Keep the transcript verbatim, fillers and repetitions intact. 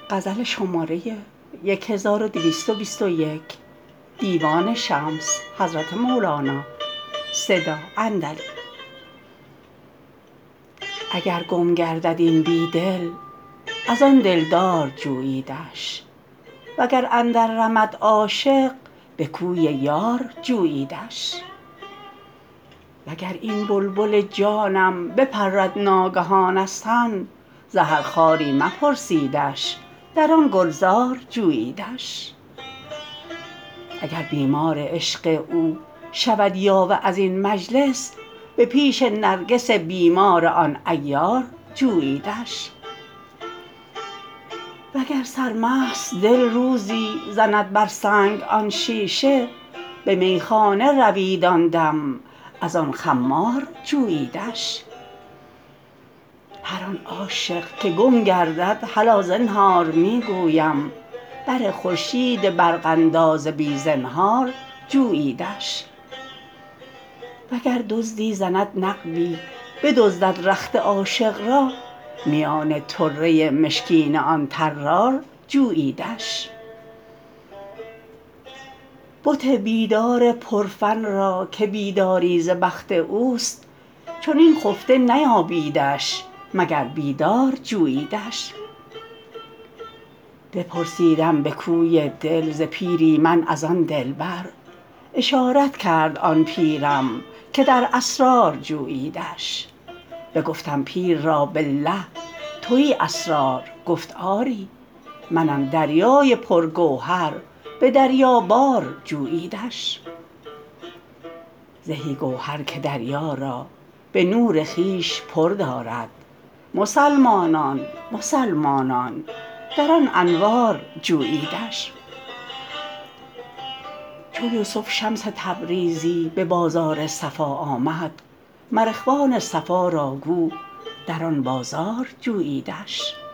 غزل شماره هزار و دویست و بیست و یک دیوان شمس حضرت مولانا صدا اندلی. اگر گم گردد این بی دل، از آن دلدار جوییدش، وگر اندر رمد عاشق، به کوی یار جوییدش. وگر این بلبل جانم بپرد ناگهان از تن، ز هر خاری مپرسیدش، در آن گلزار جوییدش. اگر بیمار عشق او شود یاوه از این مجلس، به پیش نرگس بیمار آن عیار جوییدش. وگر سرمست دل روزی زند بر سنگ آن شیشه، به میخانه روید آن دم، از آن خمار جوییدش. هر آن عاشق که گم گردد هلا زنهار می گویم، بر خورشید برق انداز بی زنهار جوییدش. وگر دزدی زند نقبی بدزدد رخت عاشق را، میان طره مشکین آن طرار جوییدش. بت بیدار پرفن را که بیداری ز بخت اوست، چنین خفته نیابیدش، مگر بیدار جوییدش. بپرسیدم به کوی دل ز پیری من از آن دلبر، اشارت کرد آن پیرم که در اسرار جوییدش. بگفتم پیر را بالله تویی اسرار؟ گفت آری، منم دریای پرگوهر، به دریابار جوییدش. زهی گوهر که دریا را به نور خویش پر دارد، مسلمانان مسلمانان در آن انوار جوییدش. چو یوسف شمس تبریزی به بازار صفا آمد، مر اخوان صفا را گو در آن بازار جوییدش.